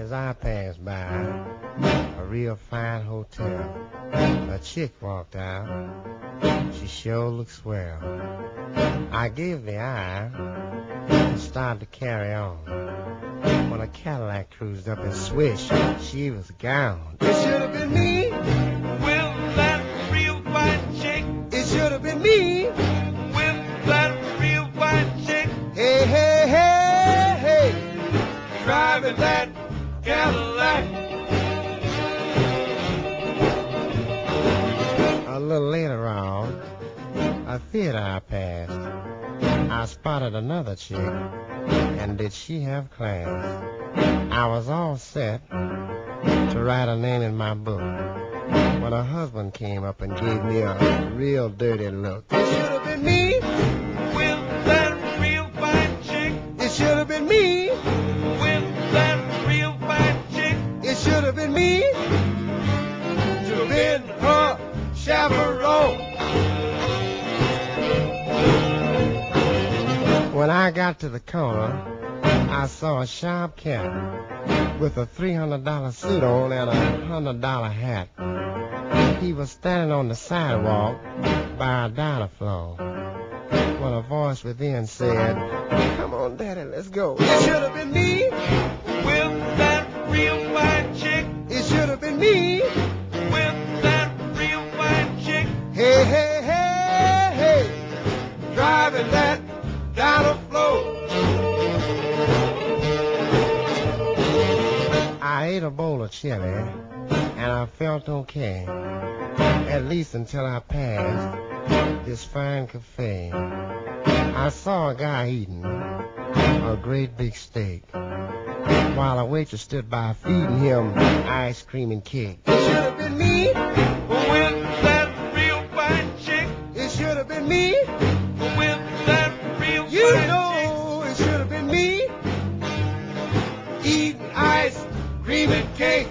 As I passed by a real fine hotel, a chick walked out. She sure looked swell. I gave the eye and started to carry on. When a Cadillac cruised up and swished, she was gone. It should have been me. With that real fine chick. It should have been me. With that real fine chick. Hey, hey, hey, hey. Driving that Cadillac. A little later on, a theater I passed, I spotted another chick, and did she have class? I was all set to write her name in my book when her husband came up and gave me a real dirty look. It should have been me. With that real fine chick. It should have been me. With that real fine chick. It should have been me. To have been her chaperone. When I got to the corner, I saw a sharp cat with a $300 suit on and a $100 hat. He was standing on the sidewalk by a diner floor when a voice within said, "Come on, Daddy, let's go." It should have been me. With that real fine chick. It should have been me. With that real fine chick. Hey, hey, hey, hey. Driving that diner floor. I ate a bowl of chili, and I felt okay, at least until I passed this fine cafe. I saw a guy eating a great big steak, while a waitress stood by feeding him ice cream and cake. It should have been me. With that real fine chick. It should have been me. With that real You fine know it should have been me. chick. Eating ice cream and cake.